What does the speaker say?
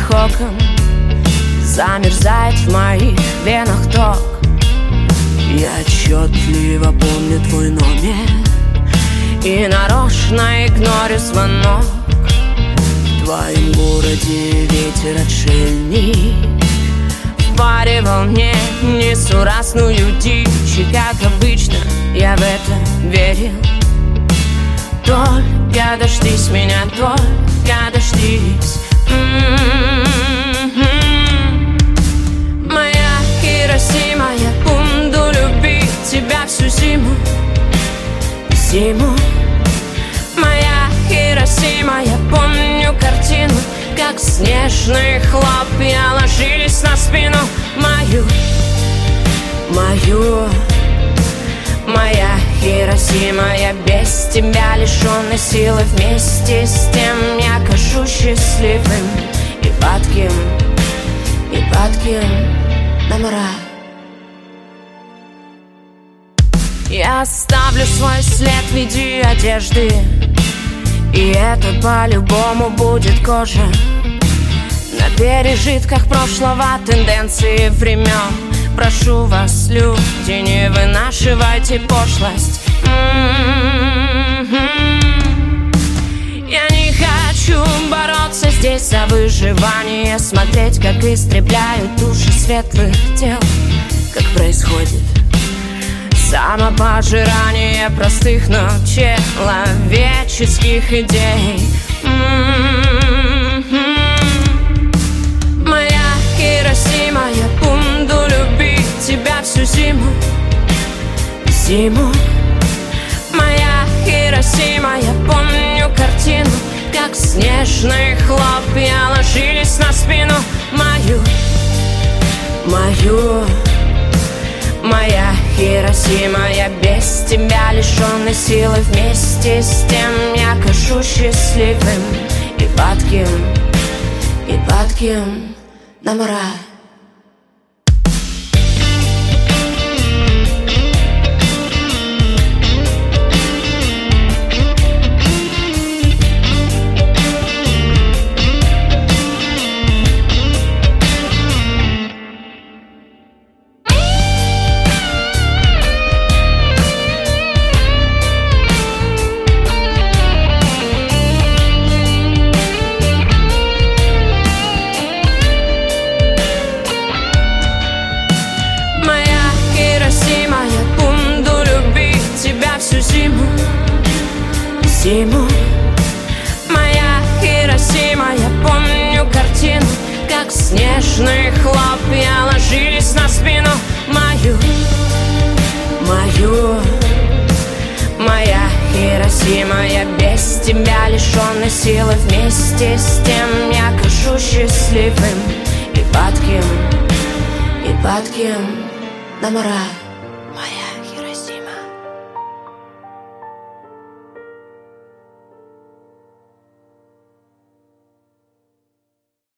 наших окон замерзает в моих венах ток. Я отчетливо помню твой номер и нарочно игнорю звонок. В твоем городе ветер отшельник впаривал мне несуразную дичь. И как обычно я в это верил. Только дождись меня, только дождись. Моя Хиросима, я буду любить тебя всю зиму. Зиму. Моя Хиросима, я помню картину, как снежные хлопья ложились на спину мою. Моя Хиросима, я без тебя лишённой силы. Вместе с тем я кажусь счастливым и падким на мрак. Я оставлю свой след в виде одежды, и это по-любому будет кожа. На пережитках прошлого, тенденции времен. Прошу вас, люди, не вынашивайте пошлость. Я не хочу бороться здесь за выживание, смотреть, как истребляют души светлых тел, как происходит самопожирание простых, но человеческих идей. Моя Хиросима, я буду любить тебя всю зиму. Зиму. Моя Хиросима, я помню картину, как снежные хлопья ложились на спину мою. Моя Хиросима, я без тебя лишённой силы. Вместе с тем я кажусь счастливым и падким на мрак. Зиму. Моя Хиросима, я помню картину, как снежные хлопья ложились на спину мою. Моя Хиросима, я без тебя лишённой силы. Вместе с тем я кажусь счастливым и падким на мрак.